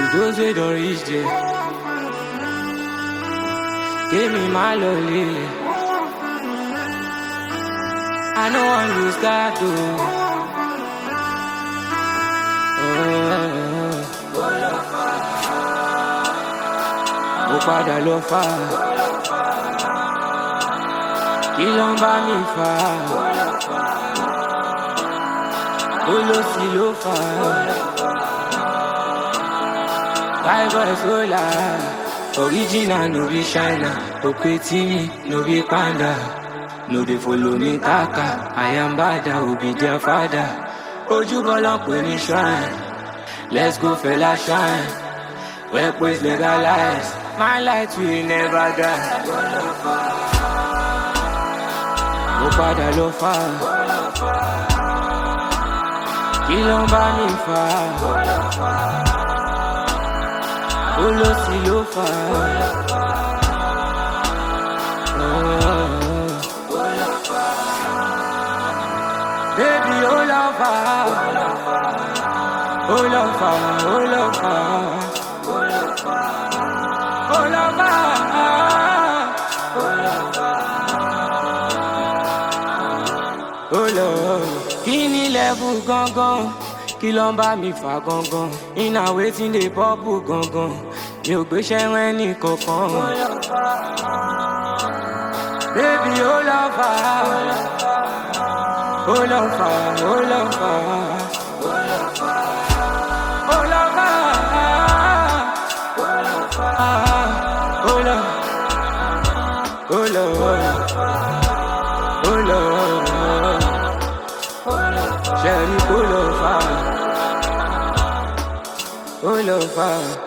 those wey don't reach there, give me my lolly. I no wan lose that though. Mo padà lọ fà, kí ló ń bá mi fà? Olóṣì ló fà. Five boys rolla, original no be China, Okpetimi no be Panda. No dey follow me kaka, I am bada, who be their father. Ojúbọlá pè ní shrine, let's go fella shine. Where praise legalize, my light will never die. Mo padà lọ fà, kí ló ń bá mi fà? Olóṣì ló fà. Baby, oh lover, oh lover, oh lover, oh lover, oh lover. Kini level gangan, kí ló ń bá mi fà gangan? Iná wetin dey bubble gangan, mi ò gbéṣẹ́ rẹ́ ní kankan. Baby, oh lover, oh lover, oh lover, oh lover, oh lover, oh lover, oh lover, Sherry, oh lover, oh lover.